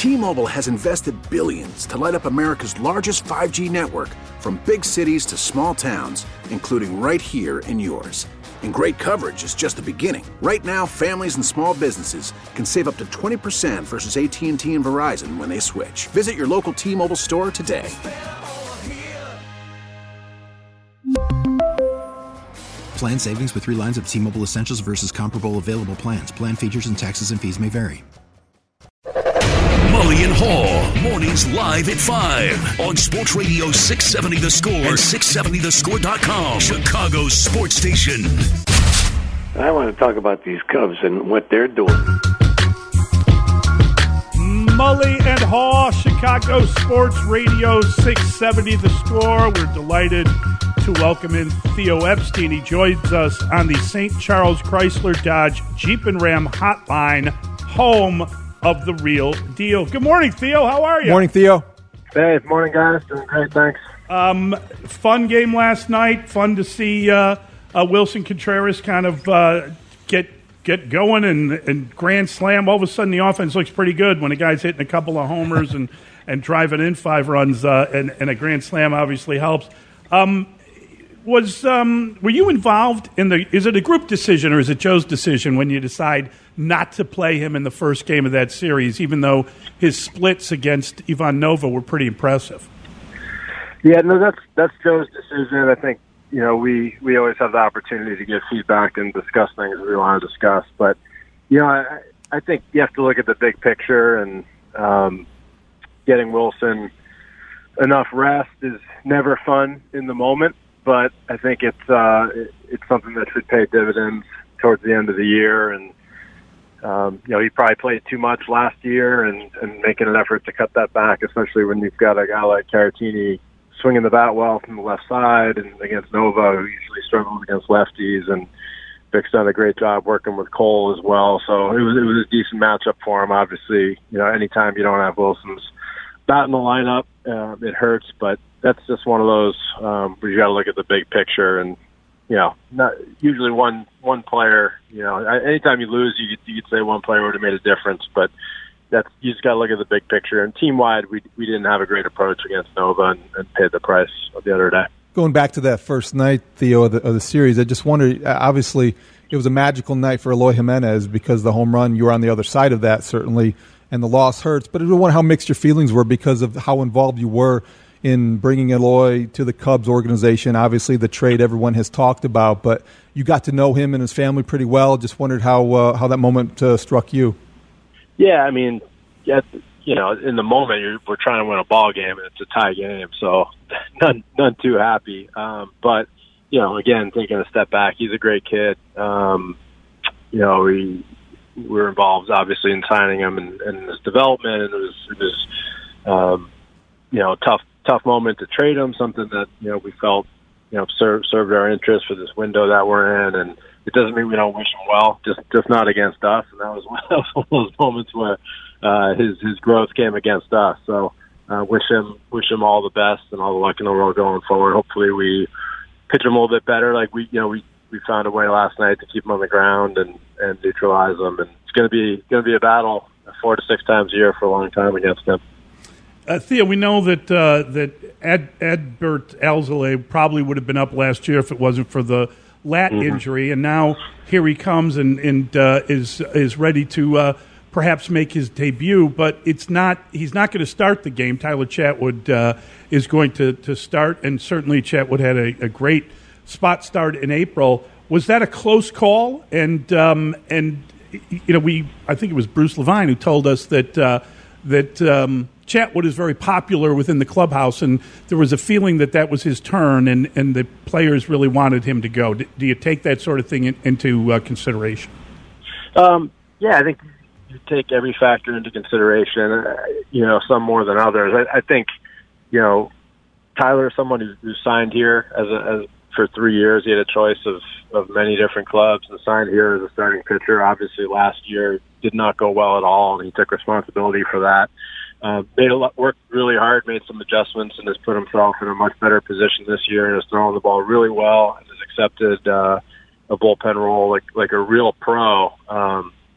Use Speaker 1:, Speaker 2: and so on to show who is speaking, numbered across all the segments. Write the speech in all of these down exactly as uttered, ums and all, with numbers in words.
Speaker 1: T-Mobile has invested billions to light up America's largest five G network, from big cities to small towns, including right here in yours. And great coverage is just the beginning. Right now, families and small businesses can save up to twenty percent versus A T and T and Verizon when they switch. Visit your local T-Mobile store today.
Speaker 2: Plan savings with three lines of T-Mobile Essentials versus comparable available plans. Plan features and taxes and fees may vary.
Speaker 3: Mully and Haugh, mornings live at five on Sports Radio six seventy The Score and six seventy the score dot com, Chicago's sports station.
Speaker 4: I want to talk about these Cubs and what they're doing.
Speaker 5: Mully and Haugh, Chicago Sports Radio six seventy The Score. We're delighted to welcome in Theo Epstein. He joins us on the Saint Charles Chrysler Dodge Jeep and Ram hotline, home of the real deal. Good morning, Theo. How are you?
Speaker 6: Morning, Theo.
Speaker 7: Hey, morning, guys. Doing great, thanks.
Speaker 5: Um, fun game last night. Fun to see uh, uh, Wilson Contreras kind of uh, get get going and, and grand slam. All of a sudden, the offense looks pretty good when a guy's hitting a couple of homers and, and driving in five runs, uh, and, and a grand slam obviously helps. Um, was um, were you involved in the? Is it a group decision or is it Joe's decision when you decide not to play him in the first game of that series, even though his splits against Ivan Nova were pretty impressive?
Speaker 7: Yeah, no, that's that's Joe's decision. I think, you know, we, we always have the opportunity to give feedback and discuss things we want to discuss. But, you know, I, I think you have to look at the big picture, and um, getting Wilson enough rest is never fun in the moment. But I think it's uh, it's something that should pay dividends towards the end of the year. And, um, you know, he probably played too much last year, and, and making an effort to cut that back, especially when you've got a guy like Caratini swinging the bat well from the left side, and against Nova, who usually struggles against lefties. And Vic's done a great job working with Cole as well. So it was, it was a decent matchup for him. Obviously, you know, anytime you don't have Wilson's bat in the lineup, uh, it hurts, but that's just one of those um, where you got to look at the big picture. And, you know, not usually one one player. You know, anytime you lose, you could, you could say one player would have made a difference, but that's you just got to look at the big picture. And team wide, we we didn't have a great approach against Nova, and, and paid the price the other day.
Speaker 6: Going back to that first night, Theo, of the, of the series, I just wondered. Obviously, it was a magical night for Eloy Jimenez because the home run. You were on the other side of that, certainly, and the loss hurts. But I don't wonder how mixed your feelings were because of how involved you were in bringing Eloy to the Cubs organization. Obviously, the trade everyone has talked about, but you got to know him and his family pretty well. Just wondered how uh, how that moment uh, struck you.
Speaker 7: Yeah, I mean, yeah, you know, in the moment, you're, we're trying to win a ball game, and it's a tie game, so none none too happy. Um, but, you know, again, taking a step back, he's a great kid. Um, you know, we were involved, obviously, in signing him and, and his development, and it was, it was um, you know, tough. tough moment to trade him, something that, you know, we felt, you know, served, served our interest for this window that we're in. And it doesn't mean we don't wish him well, just, just not against us. And that was one of those moments where, uh, his, his growth came against us. So, uh, wish him, wish him all the best and all the luck in the world going forward. Hopefully we pitch him a little bit better. Like we, you know, we, we found a way last night to keep him on the ground and, and neutralize him. And it's going to be, going to be a battle four to six times a year for a long time against him.
Speaker 5: Uh, Theo, we know that uh, that Ed, Edbert Alzolay probably would have been up last year if it wasn't for the lat mm-hmm. injury, and now here he comes and, and uh, is is ready to uh, perhaps make his debut. But it's not he's not going to start the game. Tyler Chatwood uh, is going to, to start, and certainly Chatwood had a, a great spot start in April. Was that a close call? And um, and you know we I think it was Bruce Levine who told us that uh, that. Um, Chatwood is very popular within the clubhouse, and there was a feeling that that was his turn, and, and the players really wanted him to go. Do, do you take that sort of thing in, into uh, consideration?
Speaker 7: Um, yeah, I think you take every factor into consideration, uh, you know, some more than others. I, I think, you know, Tyler is someone who, who signed here as, a, as for three years. He had a choice of, of many different clubs and signed here as a starting pitcher. Obviously, last year did not go well at all, and he took responsibility for that. Uh, made a lot, worked really hard, made some adjustments, and has put himself in a much better position this year, and has thrown the ball really well, and has accepted uh, a bullpen role like like a real pro. Um,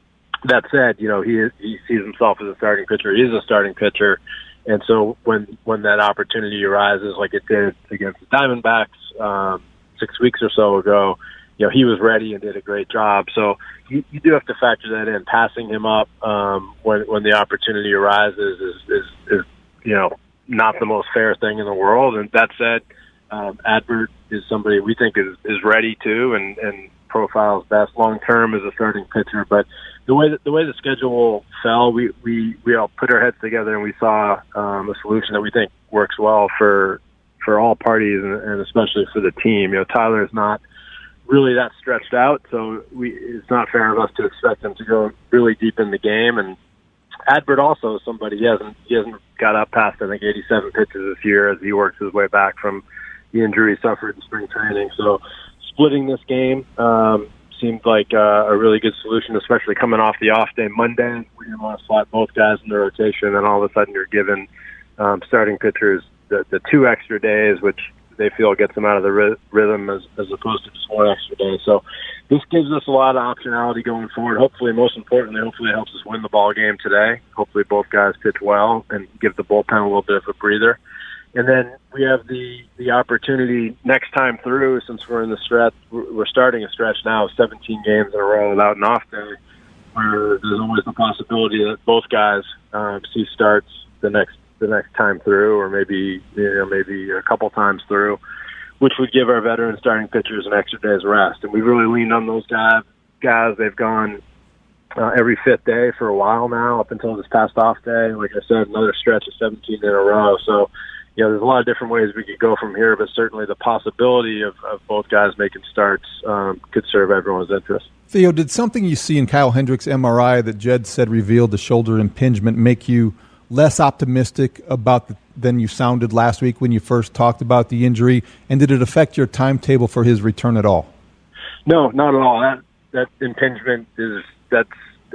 Speaker 7: that said, you know, he is, he sees himself as a starting pitcher. He is a starting pitcher. And so when, when that opportunity arises, like it did against the Diamondbacks um, six weeks or so ago, you know, he was ready and did a great job. So you, you do have to factor that in. Passing him up um, when when the opportunity arises is, is, is, you know, not the most fair thing in the world. And that said, um, Adbert is somebody we think is, is ready to and, and profiles best long term as a starting pitcher. But the way that, the way the schedule fell, we, we, we all put our heads together and we saw um, a solution that we think works well for for all parties and, and especially for the team. You know, Tyler is not really that stretched out, so we it's not fair of us to expect him to go really deep in the game. And Adbert also is somebody he hasn't he hasn't got up past I think eighty-seven pitches this year as he works his way back from the injury he suffered in spring training. So splitting this game um, seemed like uh, a really good solution, especially coming off the off day Monday. We didn't want to slot both guys in the rotation, and all of a sudden you're giving um, starting pitchers the, the two extra days, which they feel gets them out of the ry- rhythm as, as opposed to just one extra day. So this gives us a lot of optionality going forward. Hopefully, most importantly, hopefully it helps us win the ball game today. Hopefully both guys pitch well and give the bullpen a little bit of a breather. And then we have the, the opportunity next time through, since we're in the stretch, we're starting a stretch now of seventeen games in a row without an off day, where there's always the possibility that both guys um, see starts the next the next time through, or maybe you know maybe a couple times through, which would give our veteran starting pitchers an extra day's rest. And we've really leaned on those guys. Guys, they've gone uh, every fifth day for a while now, up until this past off day. Like I said, another stretch of seventeen in a row. So, you know, there's a lot of different ways we could go from here, but certainly the possibility of, of both guys making starts um, could serve everyone's interest.
Speaker 6: Theo, did something you see in Kyle Hendricks' M R I that Jed said revealed the shoulder impingement make you less optimistic about the, than you sounded last week when you first talked about the injury? And did it affect your timetable for his return at all?
Speaker 7: No, not at all. That that impingement is that's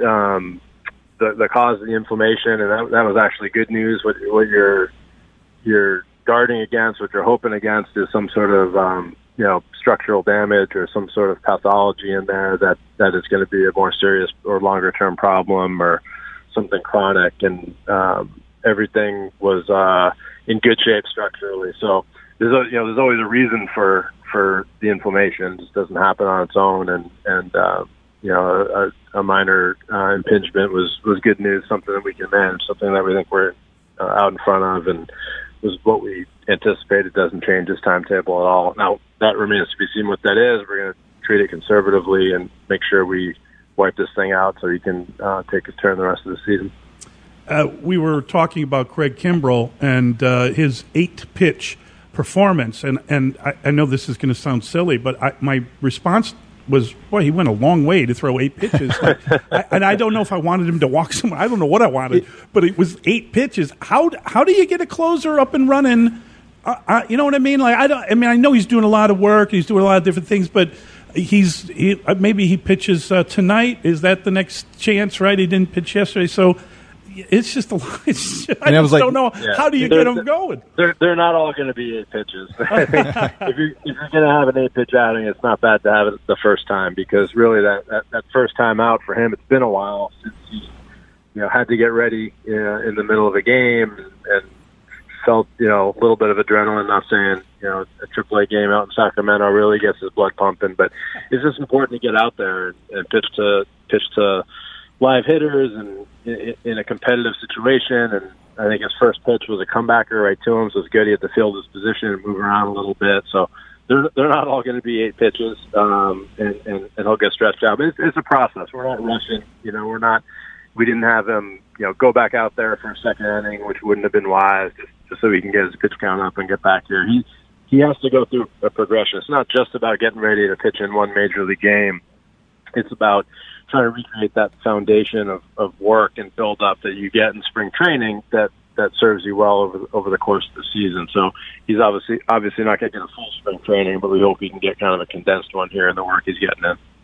Speaker 7: um, the the cause of the inflammation, and that, that was actually good news. What what you're you're guarding against, what you're hoping against, is some sort of um, you know structural damage or some sort of pathology in there that that is going to be a more serious or longer term problem or something chronic, and um, everything was uh, in good shape structurally. So there's a, you know there's always a reason for for the inflammation. It just doesn't happen on its own, and and uh, you know a, a minor uh, impingement was was good news, something that we can manage, something that we think we're uh, out in front of, and was what we anticipated. Doesn't change this timetable at all. Now that remains to be seen what that is. We're going to treat it conservatively and make sure we wipe this thing out so he can uh, take his turn the rest of the season.
Speaker 5: Uh, we were talking about Craig Kimbrell and uh, his eight-pitch performance, and, and I, I know this is going to sound silly, but I, my response was, boy, he went a long way to throw eight pitches. I, and I don't know if I wanted him to walk someone. I don't know what I wanted, but it was eight pitches. How how do you get a closer up and running? Uh, uh, you know what I mean? Like I don't. I mean, I know he's doing a lot of work. He's doing a lot of different things, but he's he, maybe he pitches uh, tonight. Is that the next chance? Right? He didn't pitch yesterday, so it's just a lot. It's just, I just like, don't know yeah. how do you they're, get them going.
Speaker 7: They're they're not all going to be eight pitches. I think if you're if you're going to have an eight pitch outing, it's not bad to have it the first time, because really that, that, that first time out for him, it's been a while since he you know had to get ready you know, in the middle of a game and, and felt you know a little bit of adrenaline. Not saying you know a triple A game out in Sacramento really gets his blood pumping, but it's just important to get out there and, and pitch to pitch to live hitters and in, in a competitive situation. And I think his first pitch was a comebacker right to him, so it's good he had to field his position and move around a little bit. So they're they're not all going to be eight pitches, um, and, and and he'll get stretched out. But it's, it's a process. We're not rushing. You know, we're not. We didn't have him, you know, go back out there for a second inning, which wouldn't have been wise, just, just so he can get his pitch count up and get back here. He he has to go through a progression. It's not just about getting ready to pitch in one major league game. It's about trying to recreate that foundation of, of work and build up that you get in spring training that, that serves you well over over the course of the season. So he's obviously obviously not going to get a full spring training, but we hope he can get kind of a condensed one here in the work he's getting in.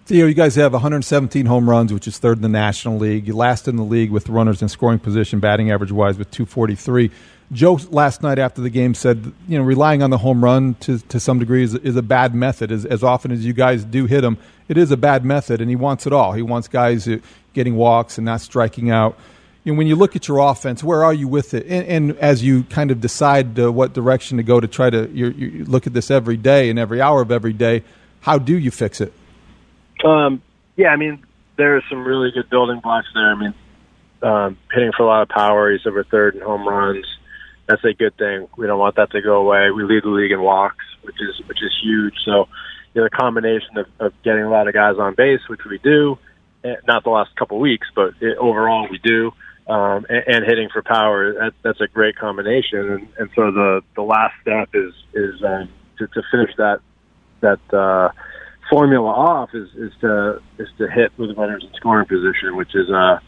Speaker 6: Theo, you guys have one hundred seventeen home runs, which is third in the National League. You're last in the league with runners in scoring position, batting average-wise, with two forty-three. Joe last night after the game said, you know, relying on the home run to to some degree is, is a bad method. As, as often as you guys do hit him, it is a bad method, and he wants it all. He wants guys getting walks and not striking out. You know, when you look at your offense, where are you with it? And, and as you kind of decide uh, what direction to go to try to you you look at this every day and every hour of every day, how do you fix it?
Speaker 7: Um, yeah, I mean, there are some really good building blocks there. I mean, um, hitting for a lot of power. He's over third in home runs. That's a good thing. We don't want that to go away. We lead the league in walks, which is which is huge. So, you know, the combination of, of getting a lot of guys on base, which we do, not the last couple of weeks, but it, overall we do, um, and, and hitting for power, that, that's a great combination. And, and so the, the last step is is um, to, to finish that that uh, formula off is, is to is to hit with runners in scoring position, which is a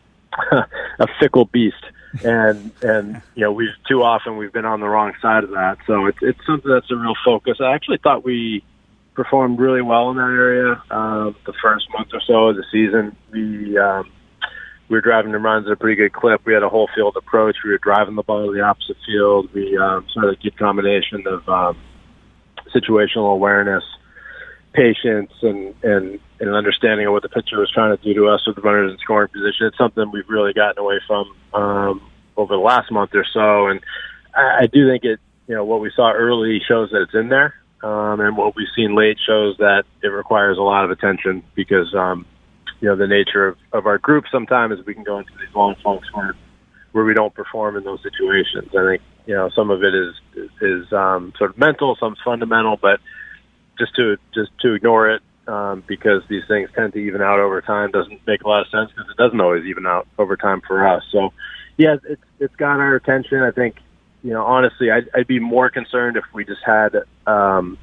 Speaker 7: a fickle beast. And, and, you know, we've too often we've been on the wrong side of that. So it's, it's something that's a real focus. I actually thought we performed really well in that area. Uh, the first month or so of the season, we, um, we were driving the runs at a pretty good clip. We had a whole field approach. We were driving the ball to the opposite field. We, um, sort of a good combination of, um, situational awareness, patience, and, and, and an understanding of what the pitcher was trying to do to us with the runners in scoring position. It's something we've really gotten away from um, over the last month or so, and I, I do think it. You know, what we saw early shows that it's in there, um, and what we've seen late shows that it requires a lot of attention because um, you know the nature of, of our group. Sometimes we can go into these long funks where where we don't perform in those situations. I think you know some of it is is um, sort of mental, some's fundamental, but just to just to ignore it. Um, because these things tend to even out over time doesn't make a lot of sense because it doesn't always even out over time for us. So, yeah, it's it's got our attention. I think, you know, honestly, I'd, I'd be more concerned if we just had um,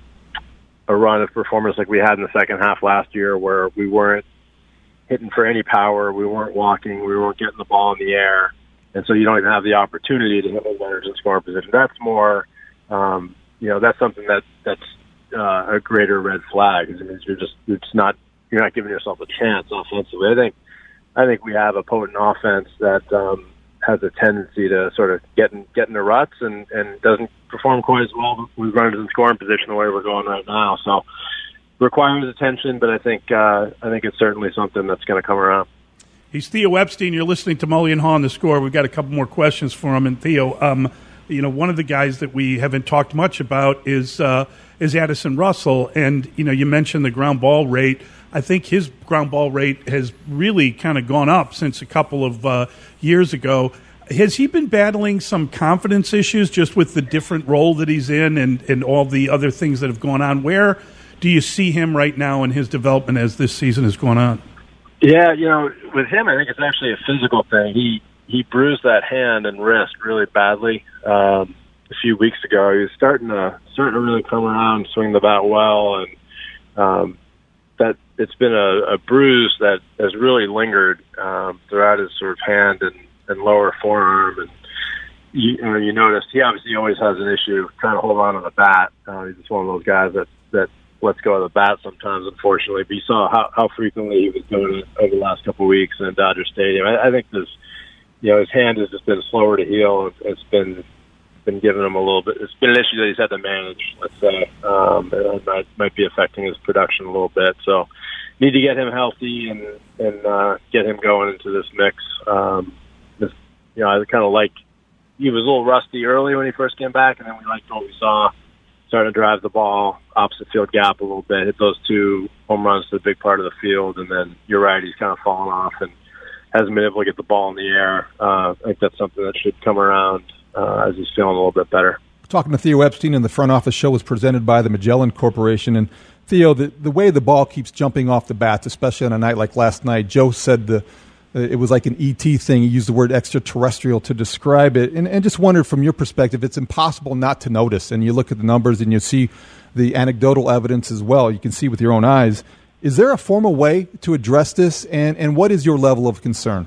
Speaker 7: a run of performance like we had in the second half last year where we weren't hitting for any power, we weren't walking, we weren't getting the ball in the air, and so you don't even have the opportunity to hit the runners in scoring position. That's more, um, you know, that's something that that's Uh, a greater red flag. It means you're just it's not you're not giving yourself a chance offensively. I think I think we have a potent offense that um, has a tendency to sort of get in get in the ruts and, and doesn't perform quite as well with runners in scoring position the way we're going right now. So requires attention, but I think uh, I think it's certainly something that's going to come around.
Speaker 5: He's Theo Epstein. You're listening to Mully and Haw on The Score. We've got a couple more questions for him. And Theo, um, you know, one of the guys that we haven't talked much about is uh, is Addison Russell. And, you know, you mentioned the ground ball rate. I think his ground ball rate has really kind of gone up since a couple of uh, years ago. Has he been battling some confidence issues just with the different role that he's in and, and all the other things that have gone on? Where do you see him right now in his development as this season has gone on?
Speaker 7: Yeah, you know, with him, I think it's actually a physical thing. He he bruised that hand and wrist really badly um, a few weeks ago. He was starting to starting to really come around, swing the bat well, and um, that it's been a, a bruise that has really lingered um, throughout his sort of hand and, and lower forearm. And you, you know, you notice he obviously always has an issue trying to hold on to the bat. Uh, he's just one of those guys that that lets go of the bat sometimes, unfortunately. But you saw how, how frequently he was doing it over the last couple of weeks in Dodger Stadium. I, I think this, you know, his hand has just been slower to heal. It's been been giving him a little bit. It's been an issue that he's had to manage, let's say. Um, and it might, might be affecting his production a little bit. So need to get him healthy and and uh, get him going into this mix. Um, this, you know, I kind of like he was a little rusty early when he first came back, and then we liked what we saw. Starting to drive the ball opposite field gap a little bit, hit those two home runs to the big part of the field, and then you're right, he's kind of fallen off and hasn't been able to get the ball in the air. Uh, I think that's something that should come around uh, as he's feeling a little bit better. Talking
Speaker 6: to Theo Epstein, and the front office show was presented by the Magellan Corporation. And Theo, the, the way the ball keeps jumping off the bats, especially on a night like last night, Joe said the it was like an E T thing. He used the word extraterrestrial to describe it. And, and just wondered from your perspective, it's impossible not to notice. And you look at the numbers and you see the anecdotal evidence as well. You can see with your own eyes. Is there a formal way to address this? And, and what is your level of concern?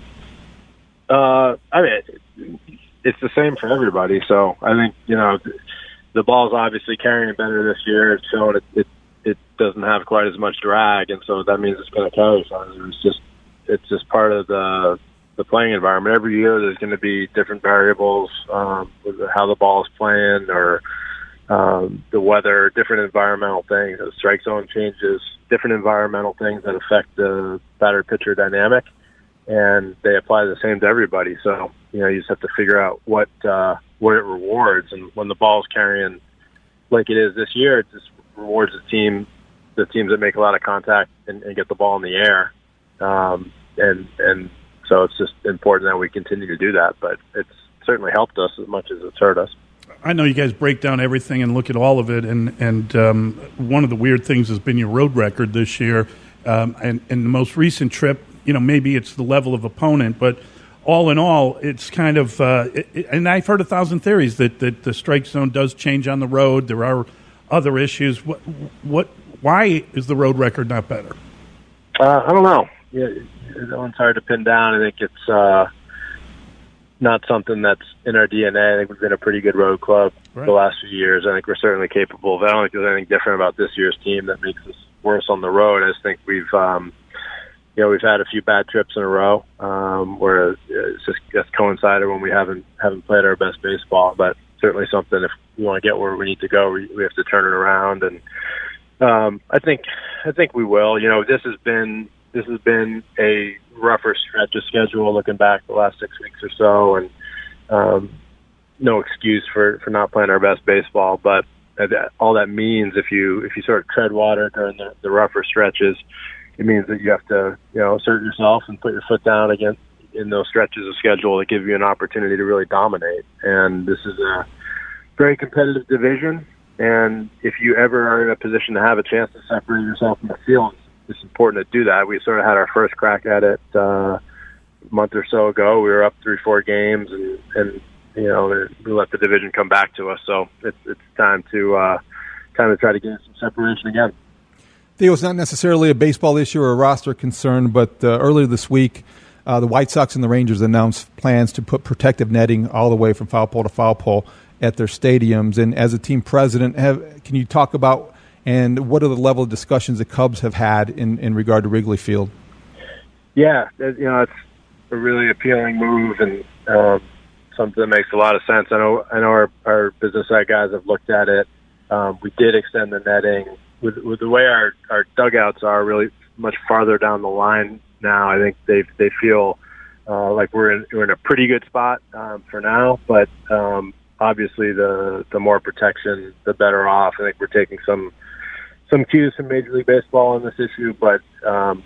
Speaker 7: Uh, I mean, it's the same for everybody. So I think, you know, the ball's obviously carrying it better this year. It's showing it, it, it doesn't have quite as much drag, and so that means it's going to carry farther. It's just it's just part of the the playing environment. Every year there's going to be different variables, um, with how the ball is playing or um, the weather, different environmental things. The strike zone changes, different environmental things that affect the batter-pitcher dynamic, and they apply the same to everybody. So, you know, you just have to figure out what uh, what it rewards. And when the ball's carrying like it is this year, it just rewards the team, the teams that make a lot of contact and, and get the ball in the air. Um, and and so it's just important that we continue to do that. But it's certainly helped us as much as it's hurt us.
Speaker 5: I know you guys break down everything and look at all of it, and and um, one of the weird things has been your road record this year. Um, and, and the most recent trip, you know, maybe it's the level of opponent, but all in all, it's kind of uh, – it, and I've heard a thousand theories that, that the strike zone does change on the road. There are other issues. What, what? Why is the road record not better?
Speaker 7: Uh, I don't know. Yeah, that one's hard to pin down. I think it's uh, not something that's in our D N A. I think we've been a pretty good road club right. the last few years. I think we're certainly capable of it. I don't think there's anything different about this year's team that makes us worse on the road. I just think we've um, – You know, we've had a few bad trips in a row um, where it's just that's coincided when we haven't haven't played our best baseball. But certainly something, if we want to get where we need to go, we, we have to turn it around. And um, I think I think we will. You know, this has been this has been a rougher stretch of schedule looking back the last six weeks or so, and um, no excuse for, for not playing our best baseball. But that, all that means, if you if you sort of tread water during the, the rougher stretches, it means that you have to, you know, assert yourself and put your foot down again in those stretches of schedule that give you an opportunity to really dominate. And this is a very competitive division. And if you ever are in a position to have a chance to separate yourself from the field, it's important to do that. We sort of had our first crack at it uh, a month or so ago. We were up three, four games, and, and you know, we let the division come back to us. So it's it's time to uh, time to try to get some separation again.
Speaker 6: Theo, it's not necessarily a baseball issue or a roster concern, but uh, earlier this week, uh, the White Sox and the Rangers announced plans to put protective netting all the way from foul pole to foul pole at their stadiums. And as a team president, have, can you talk about and what are the level of discussions the Cubs have had in, in regard to Wrigley Field?
Speaker 7: Yeah, you know, it's a really appealing move and um, something that makes a lot of sense. I know, I know our, our business side guys have looked at it. Um, we did extend the netting. With, with the way our, our dugouts are really much farther down the line now, I think they they feel uh, like we're in we're in a pretty good spot um, for now. But um, obviously, the the more protection, the better off. I think we're taking some some cues from Major League Baseball on this issue, but um,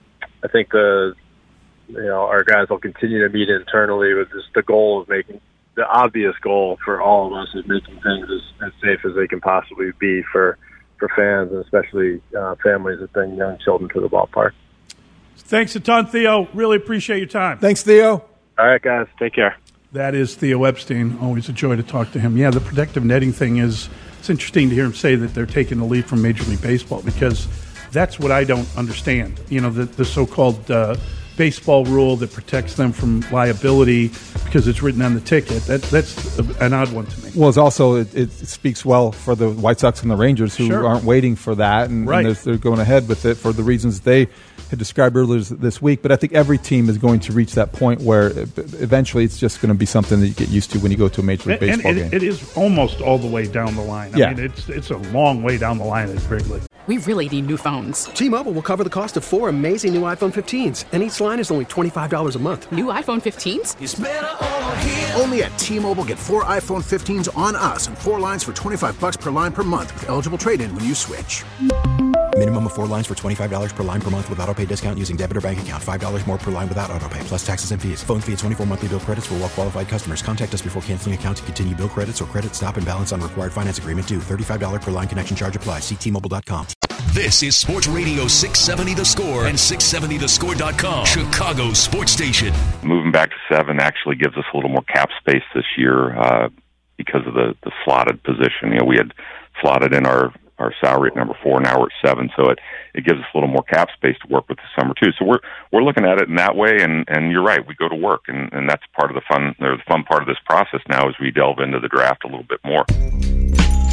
Speaker 7: I think the you know our guys will continue to meet internally with just the goal of making the obvious goal for all of us is making things as, as safe as they can possibly be for. for fans, and especially uh, families that bring young children to the ballpark.
Speaker 5: Thanks a ton, Theo. Really appreciate your time.
Speaker 6: Thanks, Theo.
Speaker 7: All right, guys. Take care.
Speaker 5: That is Theo Epstein. Always a joy to talk to him. Yeah, the protective netting thing is, it's interesting to hear him say that they're taking the lead from Major League Baseball, because that's what I don't understand. You know, the, the so-called uh, baseball rule that protects them from liability because it's written on the ticket. That, that's an odd one to me.
Speaker 6: Well, it's also it, it speaks well for the White Sox and the Rangers, who
Speaker 5: sure.
Speaker 6: aren't waiting for that, and,
Speaker 5: right.
Speaker 6: and they're, they're going ahead with it for the reasons they had described earlier this week. But I think every team is going to reach that point where eventually it's just going to be something that you get used to when you go to a Major League
Speaker 5: and,
Speaker 6: Baseball
Speaker 5: and it,
Speaker 6: game.
Speaker 5: It is almost all the way down the line. I
Speaker 6: yeah.
Speaker 5: mean, it's it's a long way down the line at Wrigley.
Speaker 8: We really need new phones.
Speaker 9: T-Mobile will cover the cost of four amazing new iPhone fifteens, and each line is only twenty-five dollars a month.
Speaker 8: New iPhone fifteens?
Speaker 1: It's better over here. Only at T-Mobile, get four iPhone fifteens on us and four lines for twenty-five bucks per line per month with eligible trade-in when you switch.
Speaker 2: Minimum of four lines for twenty-five dollars per line per month with autopay discount using debit or bank account. five dollars more per line without autopay, plus taxes and fees. Phone fee at twenty-four monthly bill credits for well-qualified customers. Contact us before canceling account to continue bill credits or credit stop and balance on required finance agreement due. thirty-five dollars per line connection charge applies. See T Mobile dot com.
Speaker 3: This is Sports Radio six seventy The Score and six seventy the score dot com, Chicago sports station.
Speaker 10: Moving back to seven actually gives us a little more cap space this year uh, because of the, the slotted position. You know, we had slotted in our, our salary at number four, now we're at seven, so it, it gives us a little more cap space to work with this summer too. So we're we're looking at it in that way, and, and you're right, we go to work, and, and that's part of the fun. Or the fun part of this process now as we delve into the draft a little bit more.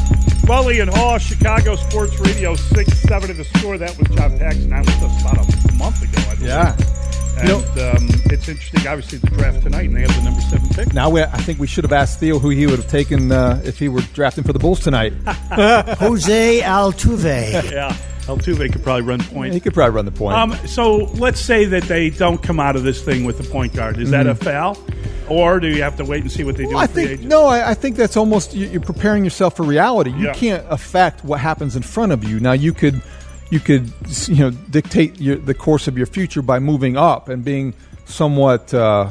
Speaker 5: Mully and Haw, Chicago Sports Radio, six seven of the score. That was John Paxson. I was just about a month ago, I believe.
Speaker 6: Yeah.
Speaker 5: And
Speaker 6: You
Speaker 5: um, it's interesting, obviously, the draft tonight, and they have the number seven pick.
Speaker 6: Now, we, I think we should have asked Theo who he would have taken uh, if he were drafting for the Bulls tonight.
Speaker 11: Jose Altuve.
Speaker 5: Yeah, Altuve could probably run point.
Speaker 6: He could probably run the point.
Speaker 5: Um, so let's say that they don't come out of this thing with the point guard. Is that
Speaker 6: Mhm.
Speaker 5: a foul? Or do you have to wait and see what they do
Speaker 6: Well, I
Speaker 5: with free
Speaker 6: think
Speaker 5: agents?
Speaker 6: no. I, I think that's almost you- you're preparing yourself for reality. You
Speaker 5: Yeah.
Speaker 6: can't affect what happens in front of you. Now you could, you could, you know, dictate your, the course of your future by moving up and being somewhat. Uh,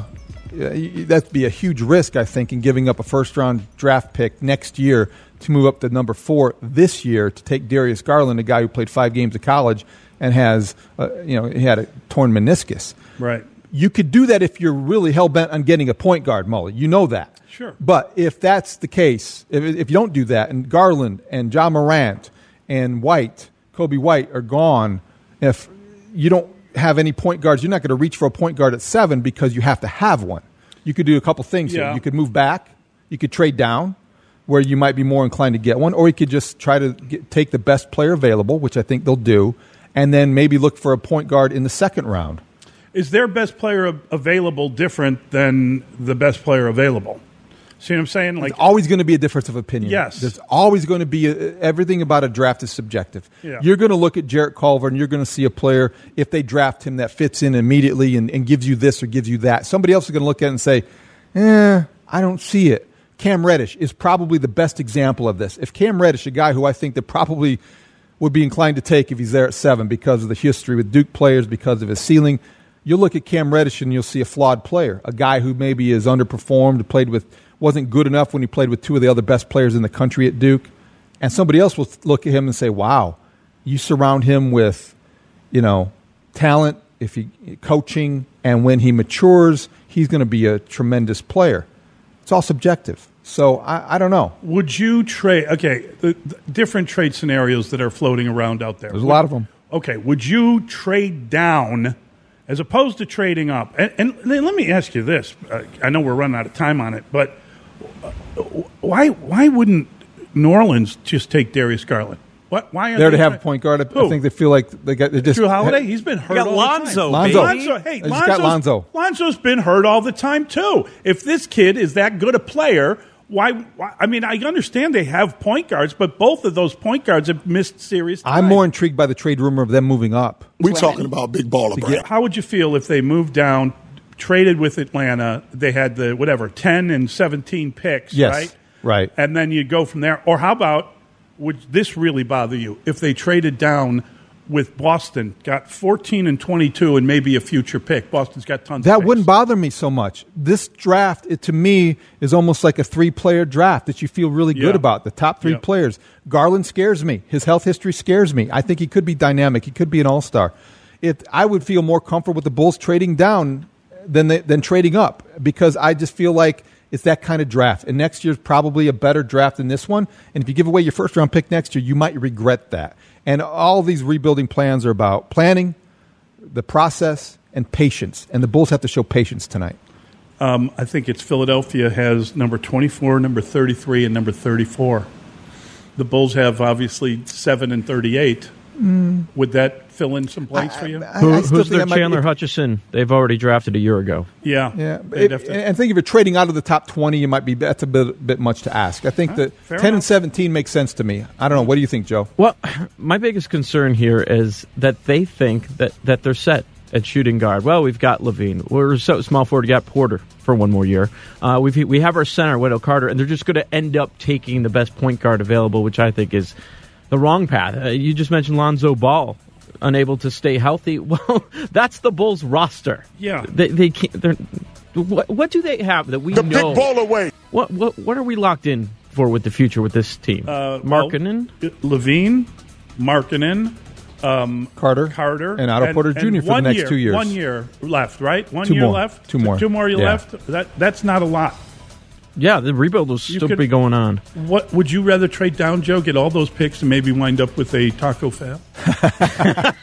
Speaker 6: y- that'd be a huge risk, I think, in giving up a first round draft pick next year to move up to number four this year to take Darius Garland, a guy who played five games of college and has, uh, you know, he had a torn meniscus.
Speaker 5: Right.
Speaker 6: You could do that if you're really hell-bent on getting a point guard, Mully. You know that.
Speaker 5: Sure.
Speaker 6: But if that's the case, if, if you don't do that, and Garland and John Morant and White, Kobe White are gone, if you don't have any point guards, you're not going to reach for a point guard at seven because you have to have one. You could do a couple things
Speaker 5: Yeah.
Speaker 6: here. You could move back. You could trade down where you might be more inclined to get one, or you could just try to get, take the best player available, which I think they'll do, and then maybe look for a point guard in the second round.
Speaker 5: Is their best player a- available different than the best player available? See what I'm saying? Like,
Speaker 6: There's always going to be a difference of opinion.
Speaker 5: Yes.
Speaker 6: There's always going to be a, everything about a draft is subjective.
Speaker 5: Yeah.
Speaker 6: You're going to look at Jarrett Culver and you're going to see a player, if they draft him, that fits in immediately and, and gives you this or gives you that. Somebody else is going to look at it and say, eh, I don't see it. Cam Reddish is probably the best example of this. If Cam Reddish, a guy who I think that probably would be inclined to take if he's there at seven because of the history with Duke players, because of his ceiling, you'll look at Cam Reddish and you'll see a flawed player, a guy who maybe is underperformed, played with, wasn't good enough when he played with two of the other best players in the country at Duke. And somebody else will look at him and say, wow, you surround him with, you know, talent, if he coaching, and when he matures, he's going to be a tremendous player. It's all subjective. So I, I don't know.
Speaker 5: would you trade? Okay, the, the different trade scenarios that are floating around out there.
Speaker 6: There's a lot of them.
Speaker 5: Okay, would you trade down as opposed to trading up? And, and let me ask you this. Uh, I know we're running out of time on it, but uh, why why wouldn't New Orleans just take Darius Garland? What? Why are
Speaker 6: They already
Speaker 5: they
Speaker 6: have
Speaker 5: try-
Speaker 6: a point guard. I
Speaker 5: Who?
Speaker 6: think they feel like they got they just
Speaker 5: Drew Holiday? He's been hurt
Speaker 12: got
Speaker 5: all
Speaker 12: Lonzo,
Speaker 5: the time.
Speaker 6: Lonzo.
Speaker 5: Lonzo. Hey,
Speaker 6: They just got
Speaker 5: Lonzo's,
Speaker 6: Lonzo.
Speaker 5: Lonzo's been hurt all the time, too. If this kid is that good a player, why, why? I mean, I understand they have point guards, but both of those point guards have missed serious time.
Speaker 6: I'm more intrigued by the trade rumor of them moving up.
Speaker 13: We talking about big baller, Brad.
Speaker 5: How would you feel if they moved down, traded with Atlanta, they had the, whatever, ten and seventeen picks,
Speaker 6: Yes,
Speaker 5: right?
Speaker 6: right.
Speaker 5: And then you go from there. Or how about, would this really bother you, if they traded down with Boston, got fourteen and twenty-two and maybe a future pick? Boston's got tons of
Speaker 6: That
Speaker 5: picks.
Speaker 6: wouldn't bother me so much. This draft, it, to me, is almost like a three-player draft that you feel really
Speaker 5: Yeah.
Speaker 6: good about. The top three
Speaker 5: Yeah.
Speaker 6: players. Garland scares me. His health history scares me. I think he could be dynamic. He could be an all-star. If I would feel more comfortable with the Bulls trading down than they, than trading up, because I just feel like it's that kind of draft. And next year's probably a better draft than this one. And if you give away your first-round pick next year, you might regret that. And all these rebuilding plans are about planning, the process, and patience. And the Bulls have to show patience tonight.
Speaker 5: Um, I think it's Philadelphia has number twenty-four, number thirty-three, and number thirty-four. The Bulls have, obviously, seven and thirty-eight.
Speaker 6: Mm.
Speaker 5: Would that fill in some blanks for you?
Speaker 6: I-
Speaker 12: Who,
Speaker 6: I still
Speaker 12: who's
Speaker 6: think
Speaker 12: their
Speaker 6: that might-
Speaker 12: Chandler Hutchison? They've already drafted a year ago.
Speaker 5: Yeah.
Speaker 6: Yeah,
Speaker 5: They'd
Speaker 6: It-
Speaker 5: have to-
Speaker 6: and I think if you're trading out of the top twenty, you might be that's a bit bit much to ask. I think that
Speaker 5: fair
Speaker 6: ten
Speaker 5: enough.
Speaker 6: and seventeen makes sense to me. I don't know. What do you think, Joe?
Speaker 12: Well, my biggest concern here is that they think that, that they're set at shooting guard. Well, we've got Levine. We're so small forward. We got Porter for one more year. Uh, we've, we have our center, Wendell Carter, and they're just going to end up taking the best point guard available, which I think is the wrong path. Uh, you just mentioned Lonzo Ball, unable to stay healthy. Well, that's the Bulls roster.
Speaker 5: Yeah.
Speaker 12: They, they can't. They're, what, what do they have that we
Speaker 13: The
Speaker 12: know?
Speaker 13: big baller way.
Speaker 12: What, what, what are we locked in for with the future with this team?
Speaker 5: Uh,
Speaker 12: Markkanen?
Speaker 5: well, Levine, Markkanen, um,
Speaker 6: Carter,
Speaker 5: Carter,
Speaker 6: and Otto Porter Junior for the
Speaker 5: one
Speaker 6: next
Speaker 5: year,
Speaker 6: two years.
Speaker 5: One year left, right? One
Speaker 6: Two
Speaker 5: year
Speaker 6: more.
Speaker 5: left.
Speaker 6: Two more.
Speaker 5: Two more
Speaker 6: Yeah.
Speaker 5: left. That that's not a lot.
Speaker 12: Yeah, the rebuild will
Speaker 5: You
Speaker 12: still
Speaker 5: could-
Speaker 12: be going on.
Speaker 5: What would you rather trade down, Joe? Get all those picks and maybe wind up with a Taco Fall?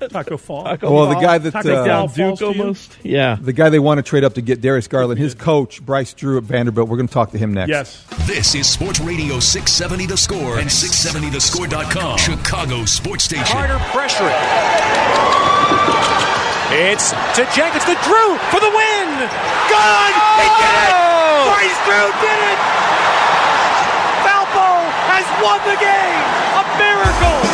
Speaker 5: Taco Fall.
Speaker 12: Taco
Speaker 6: well,
Speaker 12: Fall.
Speaker 6: the guy that
Speaker 12: Taco
Speaker 6: uh,
Speaker 12: Del Duke almost. Yeah.
Speaker 6: The guy they want to trade up to get Darius Garland, his coach, Bryce Drew at Vanderbilt. We're going to talk to him next.
Speaker 5: Yes.
Speaker 3: This is Sports Radio six seventy The Score and six seventy the score dot com. Chicago Sports Station.
Speaker 14: Carter pressure it. It's to Jenkins, to Drew for the win. Gone! Oh! He did it! Bryce Drew did it! Valpo has won the game! A miracle!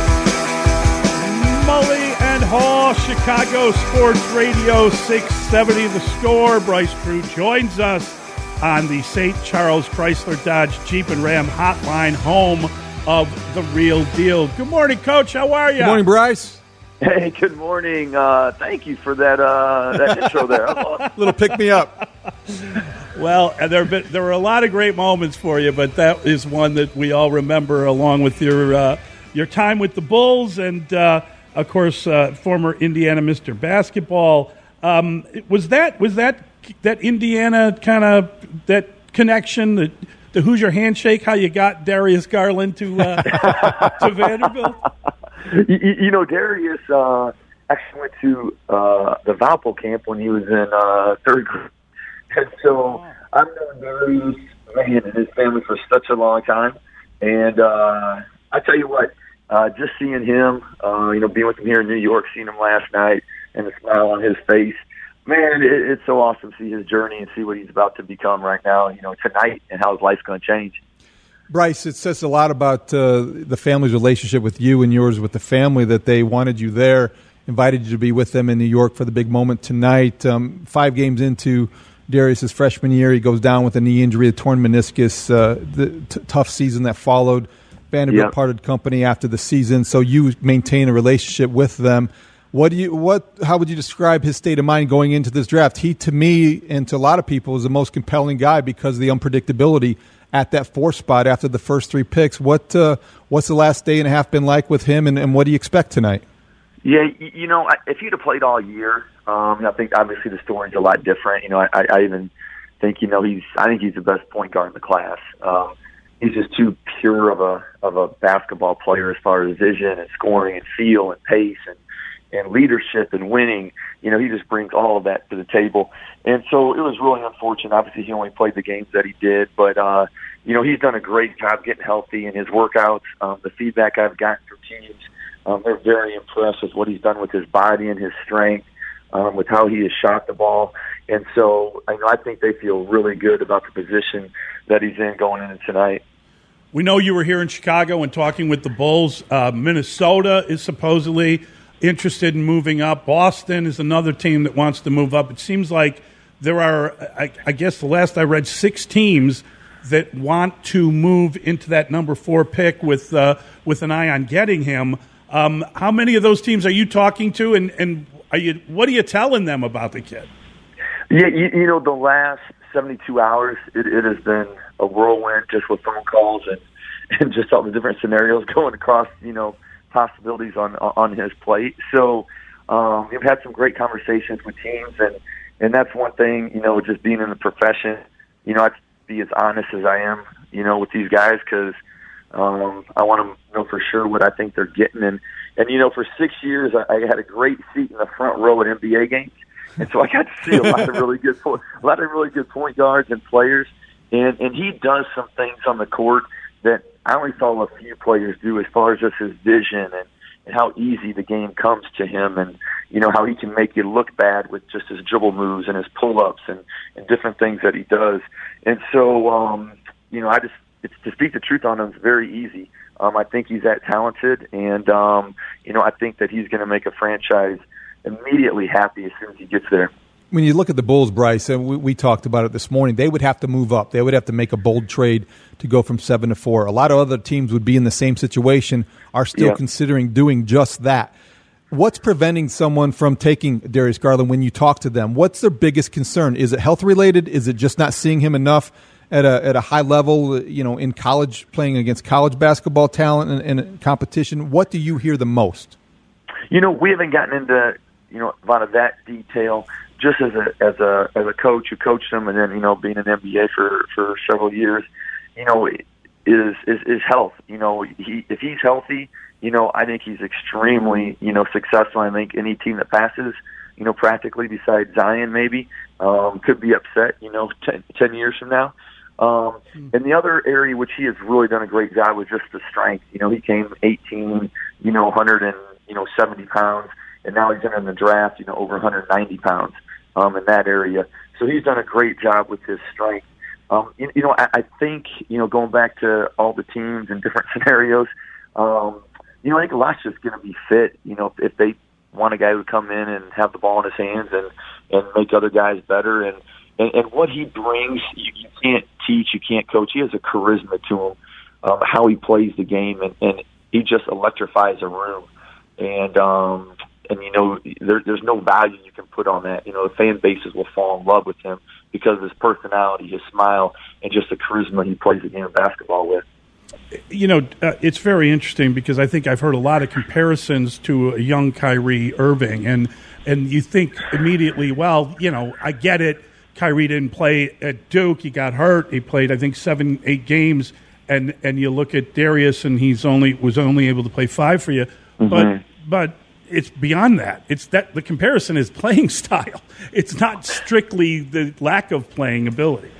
Speaker 5: Mully and Hall, Chicago Sports Radio six seventy The Score. Bryce Drew joins us on the Saint Charles Chrysler Dodge Jeep and Ram hotline, home of the real deal. Good morning, Coach. How are you?
Speaker 6: Good morning, Bryce.
Speaker 15: Hey, good morning. Uh, thank you for that uh, that intro there.
Speaker 6: A little pick me up.
Speaker 5: Well, there been, there were a lot of great moments for you, but that is one that we all remember, along with your uh, your time with the Bulls and, uh, of course, uh, former Indiana Mister Basketball. Um, was that was that that Indiana kind of that connection, the, the Hoosier handshake, how you got Darius Garland to uh, to Vanderbilt?
Speaker 15: You, you know, Darius uh, actually went to uh, the Valpo camp when he was in uh, third grade. And so I've known Darius, man, and his family for such a long time. And uh, I tell you what, uh, just seeing him, uh, you know, being with him here in New York, seeing him last night and the smile on his face, man, it, it's so awesome to see his journey and see what he's about to become right now, you know, tonight, and how his life's going to change.
Speaker 6: Bryce, it says a lot about uh, the family's relationship with you and yours with the family, that they wanted you there, invited you to be with them in New York for the big moment tonight. Um, five games into Darius' freshman year, he goes down with a knee injury, a torn meniscus, uh, the t- tough season that followed. Vanderbilt
Speaker 15: yeah.
Speaker 6: parted company after the season, so you maintain a relationship with them. What do you? What? How would you describe his state of mind going into this draft? He, to me, and to a lot of people, is the most compelling guy because of the unpredictability at that four spot after the first three picks. What uh, what's the last day and a half been like with him, and, and what do you expect tonight?
Speaker 15: Yeah, you know, if he'd have played all year, um, I think obviously the story's a lot different. You know, I, I even think, you know, he's I think he's the best point guard in the class. Um, he's just too pure of a of a basketball player as far as vision and scoring and feel and pace and and leadership and winning. You know, he just brings all of that to the table. And so it was really unfortunate. Obviously, he only played the games that he did, but, uh, you know, he's done a great job getting healthy in his workouts. Um, the feedback I've gotten from teams, um, they're very impressed with what he's done with his body and his strength, um, with how he has shot the ball. And so I know I think they feel really good about the position that he's in going into tonight.
Speaker 5: We know you were here in Chicago and talking with the Bulls. Uh, Minnesota is supposedly interested in moving up. Boston is another team that wants to move up. It seems like there are, I, I guess the last I read, six teams that want to move into that number four pick with uh, with an eye on getting him. Um, how many of those teams are you talking to, and, and are you, what are you telling them about the kid?
Speaker 15: Yeah, you, you know, the last seventy-two hours, it, it has been a whirlwind just with phone calls and, and just all the different scenarios going across, you know, possibilities on on his plate. So um, we've had some great conversations with teams, and, and that's one thing, you know, just being in the profession, you know, I have to be as honest as I am, you know, with these guys because um, I want to know for sure what I think they're getting. And, and you know, for six years, I, I had a great seat in the front row at N B A games. And so I got to see a lot of really good, a lot of really good point guards and players. And, and he does some things on the court that I only saw a few players do as far as just his vision and, and how easy the game comes to him, and, you know, how he can make you look bad with just his dribble moves and his pull-ups and, and different things that he does. And so, um, you know, I just, it's, to speak the truth on him is very easy. Um, I think he's that talented, and, um, you know, I think that he's going to make a franchise immediately happy as soon as he gets there.
Speaker 6: When you look at the Bulls, Bryce, and we, we talked about it this morning, they would have to move up. They would have to make a bold trade to go from seven to four. A lot of other teams would be in the same situation, are still yeah. considering doing just that. What's preventing someone from taking Darius Garland when you talk to them? What's their biggest concern? Is it health-related? Is it just not seeing him enough at a at a high level, you know, in college, playing against college basketball talent and, and competition? What do you hear the most?
Speaker 15: You know, we haven't gotten into, you know, a lot of that detail. Just as a as a as a coach who coached him, and then, you know, being an N B A for, for several years, you know, is is is health. You know, he if he's healthy you know, I think he's extremely, you know, successful. I think any team that passes, you know, practically besides Zion maybe, um, could be upset, you know, ten, ten years from now. Um, and the other area which he has really done a great job was just the strength. You know, he came eighteen, you know, one hundred and, you know, seventy pounds, and now he's entering the draft, you know, over one hundred ninety pounds, um, in that area. So he's done a great job with his strength. Um, you, you know, I, I think, you know, going back to all the teams and different scenarios, um, you know, I think a lot's just going to be fit. You know, if, if they want a guy who come in and have the ball in his hands and, and make other guys better, and, and, and what he brings, you, you can't teach, you can't coach. He has a charisma to him, um, how he plays the game, and, and he just electrifies a room. And, um, and you know, there, there's no value you can put on that. You know, the fan bases will fall in love with him because of his personality, his smile, and just the charisma he plays the game of basketball with.
Speaker 5: You know, uh, it's very interesting because I think I've heard a lot of comparisons to a young Kyrie Irving, and and you think immediately, well, you know, I get it. Kyrie didn't play at Duke; he got hurt. He played, I think, seven, eight games, and and you look at Darius, and he's only was only able to play five for you. Mm-hmm. But but it's beyond that. It's that the comparison is playing style. It's not strictly the lack of playing ability.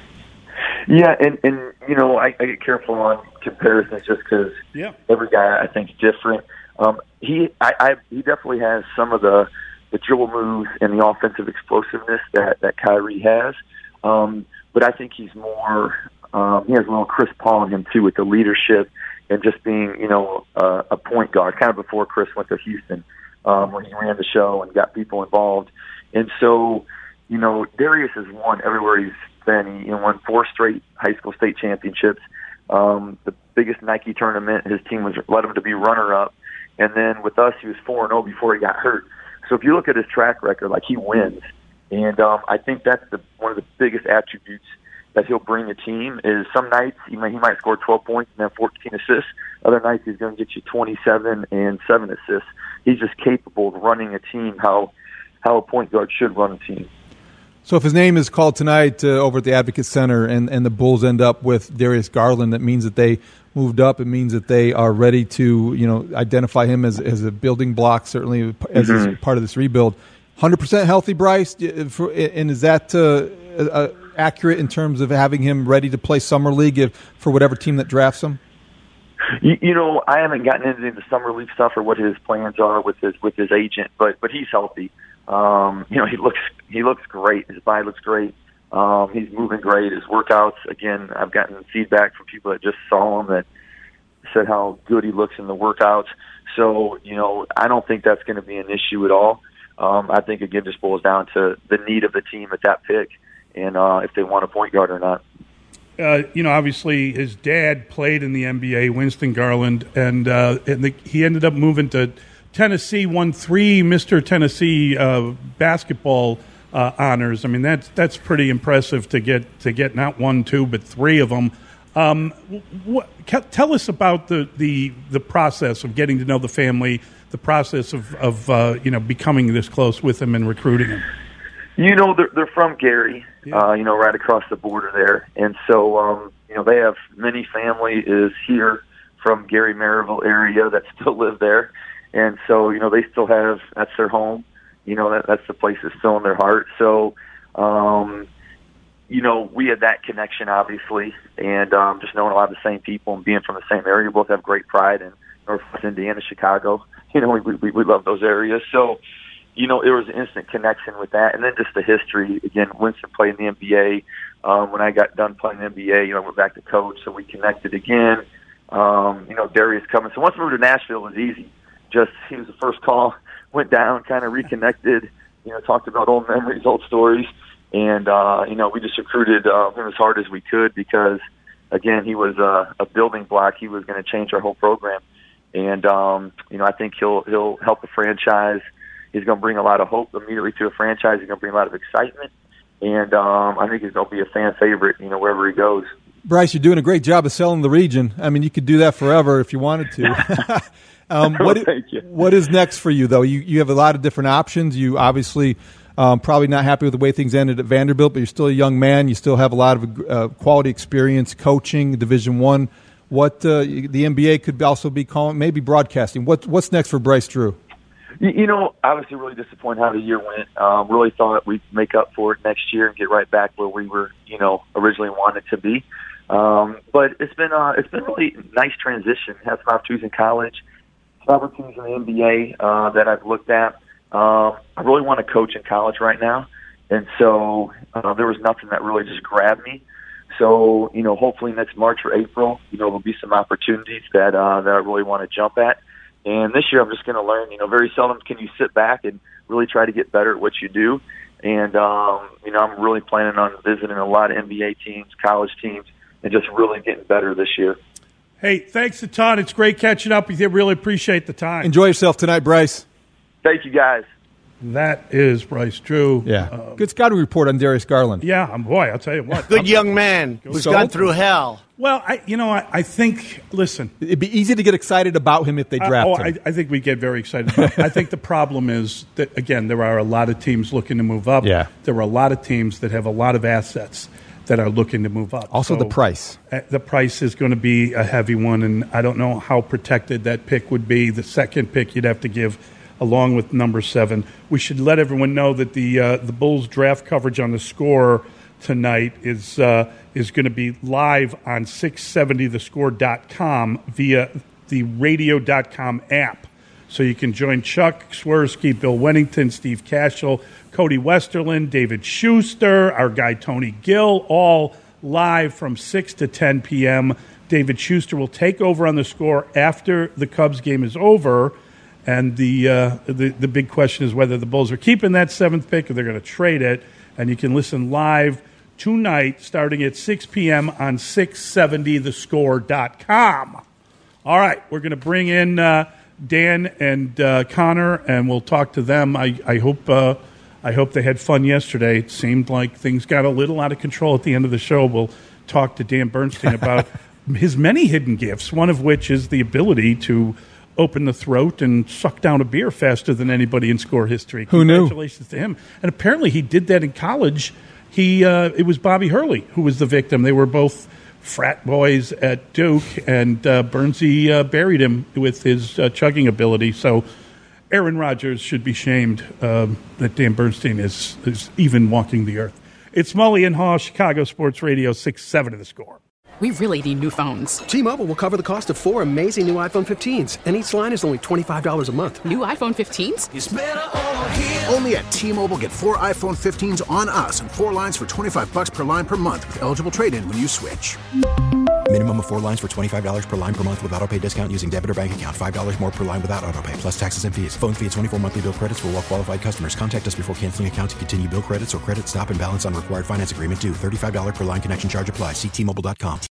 Speaker 15: Yeah, and, and you know, I, I get careful on comparisons just because
Speaker 5: yeah.
Speaker 15: every guy I think is different. Um, he, I, I, he definitely has some of the, the dribble moves and the offensive explosiveness that, that Kyrie has. Um, but I think he's more, um, he has a little Chris Paul in him too, with the leadership and just being, you know, uh, a point guard, kind of before Chris went to Houston, um, where he ran the show and got people involved. And so, you know, Darius has won everywhere he's been. He you know, won four straight high school state championships. Um, the biggest Nike tournament, his team was led him to be runner-up. And then with us, he was four and oh before he got hurt. So if you look at his track record, like, he wins. And um, I think that's the one of the biggest attributes that he'll bring a team is some nights he might, he might score twelve points and have fourteen assists. Other nights he's going to get you twenty-seven and seven assists. He's just capable of running a team how how a point guard should run a team.
Speaker 6: So if his name is called tonight uh, over at the Advocate Center and, and the Bulls end up with Darius Garland, that means that they moved up. It means that they are ready to, you know, identify him as, as a building block, certainly as mm-hmm. part of this rebuild. one hundred percent healthy, Bryce? And is that uh, uh, accurate in terms of having him ready to play Summer League if, for whatever team that drafts him?
Speaker 15: You, you know, I haven't gotten into the Summer League stuff or what his plans are with his with his agent, but but he's healthy. Um, you know, he looks he looks great. His body looks great. Um, he's moving great. His workouts, again, I've gotten feedback from people that just saw him that said how good he looks in the workouts. So, you know, I don't think that's going to be an issue at all. Um, I think, again, just boils down to the need of the team at that pick and uh, if they want a point guard or not.
Speaker 5: Uh, you know, obviously his dad played in the N B A, Winston Garland, and, uh, and the, he ended up moving to Tennessee, won three Mister Tennessee uh, basketball uh, honors. I mean, that's that's pretty impressive to get to get not one, two, but three of them. Um, what, tell us about the, the the process of getting to know the family, the process of of uh, you know becoming this close with him and recruiting him.
Speaker 15: You know, they're they're from Gary,
Speaker 5: yeah.
Speaker 15: uh, you know, right across the border there, and so um, you know they have many family is here from Gary Maryville area that still live there. And so, you know, they still have, that's their home. You know, that that's the place that's still in their heart. So, um, you know, we had that connection, obviously, and um, just knowing a lot of the same people and being from the same area. We both have great pride in Northwest Indiana, Chicago. You know, we, we, we love those areas. So, you know, it was an instant connection with that. And then just the history. Again, Winston played in the N B A. Um, when I got done playing the N B A, you know, I went back to coach, so we connected again. Um, you know, Darius coming. So once we moved to Nashville, it was easy. Just, he was the first call, went down, kind of reconnected, you know, talked about old memories, old stories. And, uh, you know, we just recruited uh, him as hard as we could because, again, he was uh, a building block. He was going to change our whole program. And, um, you know, I think he'll he'll help the franchise. He's going to bring a lot of hope immediately to a franchise. He's going to bring a lot of excitement. And um, I think he's going to be a fan favorite, you know, wherever he goes.
Speaker 6: Bryce, you're doing a great job of selling the region. I mean, you could do that forever if you wanted to. um, what,
Speaker 15: Thank you.
Speaker 6: What is next for you, though? You you have a lot of different options. You obviously um, probably not happy with the way things ended at Vanderbilt, but you're still a young man. You still have a lot of uh, quality experience coaching Division One. What uh, the N B A could also be calling, maybe broadcasting. What, what's next for Bryce Drew?
Speaker 15: You, you know, obviously really disappointed how the year went. Um, really thought we'd make up for it next year and get right back where we were, you know, originally wanted to be. Um, but it's been uh, it's been really nice transition. Had some opportunities in college, some opportunities in the N B A uh, that I've looked at. Uh, I really want to coach in college right now, and so uh, there was nothing that really just grabbed me. So, you know, hopefully next March or April, you know, there'll be some opportunities that uh, that I really want to jump at. And this year I'm just going to learn, you know, very seldom can you sit back and really try to get better at what you do. And, um, you know, I'm really planning on visiting a lot of N B A teams, college teams, and just really getting better this year.
Speaker 5: Hey, thanks a ton. It's great catching up with you. Really appreciate the time.
Speaker 6: Enjoy yourself tonight, Bryce.
Speaker 15: Thank you, guys.
Speaker 5: That is Bryce Drew.
Speaker 6: Yeah.
Speaker 5: Um,
Speaker 6: Good scouting report on Darius Garland.
Speaker 5: Yeah, um, boy, I'll tell you what.
Speaker 11: Good
Speaker 5: I'm,
Speaker 11: young man who's
Speaker 6: So-
Speaker 11: gone through hell.
Speaker 5: Well, I, you know, I, I think, listen.
Speaker 6: It'd be easy to get excited about him if they draft
Speaker 5: uh, oh,
Speaker 6: him.
Speaker 5: I, I think we get very excited about it. I think the problem is that, again, there are a lot of teams looking to move up.
Speaker 6: Yeah.
Speaker 5: There are a lot of teams that have a lot of assets that are looking to move up.
Speaker 6: Also
Speaker 5: So,
Speaker 6: the price.
Speaker 5: uh, The price is going to be a heavy one, and I don't know how protected that pick would be. The second pick you'd have to give along with number seven. We should let everyone know that the uh, the Bulls draft coverage on the Score tonight is uh, is going to be live on six seventy the score dot com via the radio dot com app. So you can join Chuck Swirsky, Bill Wennington, Steve Cashel, Cody Westerland, David Schuster, our guy Tony Gill, all live from six to ten p.m. David Schuster will take over on the Score after the Cubs game is over. And the, uh, the the big question is whether the Bulls are keeping that seventh pick or they're going to trade it. And you can listen live tonight starting at six p.m. on six seventy the score dot com. All right, we're going to bring in uh, Dan and uh, Connor, and we'll talk to them. I, I hope uh, I hope they had fun yesterday. It seemed like things got a little out of control at the end of the show. We'll talk to Dan Bernstein about his many hidden gifts, one of which is the ability to open the throat and suck down a beer faster than anybody in Score history.
Speaker 6: Who knew?
Speaker 5: Congratulations to him. And apparently he did that in college. He uh, it was Bobby Hurley who was the victim. They were both frat boys at Duke, and uh, Bernsey uh, buried him with his uh, chugging ability. So Aaron Rodgers should be shamed um, that Dan Bernstein is, is even walking the earth. It's Mully and Haw, Chicago Sports Radio, six seven of the Score.
Speaker 8: We really need new phones.
Speaker 9: T-Mobile will cover the cost of four amazing new iPhone fifteens, and each line is only twenty-five dollars a month.
Speaker 8: New iPhone fifteens?
Speaker 1: It's better over here. Only at T-Mobile, get four iPhone fifteens on us and four lines for twenty-five bucks per line per month with eligible trade-in when you switch.
Speaker 2: Minimum of four lines for twenty-five dollars per line per month with autopay discount using debit or bank account. five dollars more per line without autopay, plus taxes and fees. Phone fee at twenty-four monthly bill credits for well-qualified customers. Contact us before canceling account to continue bill credits or credit stop and balance on required finance agreement due. thirty-five dollars per line connection charge applies. See T Mobile dot com.